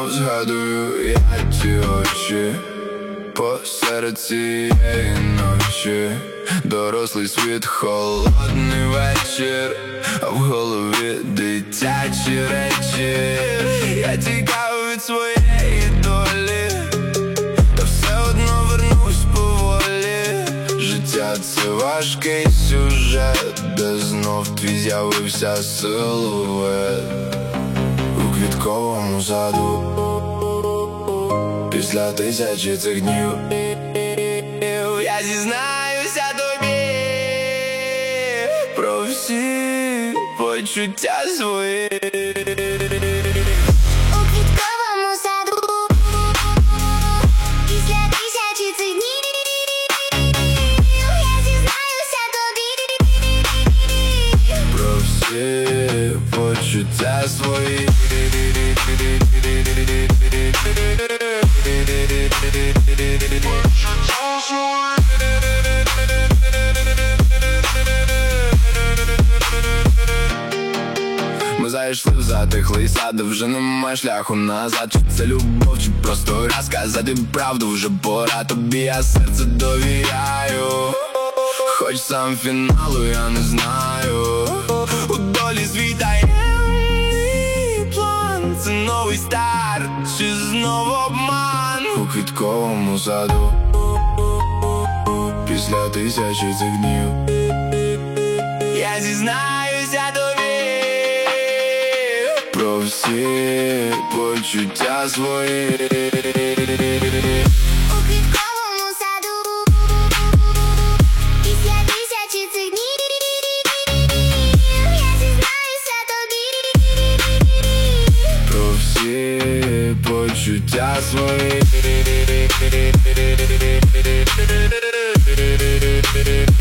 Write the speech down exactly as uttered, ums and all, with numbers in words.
знов згадую я ті очі посеред цієї ночі. Дорослий світ, холодний вечір, а в голові дитячі речі. Я тікав від своєї долі, та все одно вернусь поволі. Життя — це важкий сюжет, де знов твій з'явився силует у квітковому саду. Після тисячі цих днів я зізнаюся тобі про всі почуття свої. У квітковому саду після тисячі цих днів я зізнаюся тобі про всі почуття свої. Ми зайшли в затихлий сад, вже нема шляху назад. Чи це любов, чи просто розказати правду, вже пора тобі, я серце довіряю. Хоч сам фіналу я не знаю. У долі свій таємний план, це новий старт, чи знову обман. У квітковому саду після тисячі цих днів я зізнаюся тобі про всі почуття свої. У квітковому саду після тисячі цих днів я зізнаюся тобі Про всі почуття свої.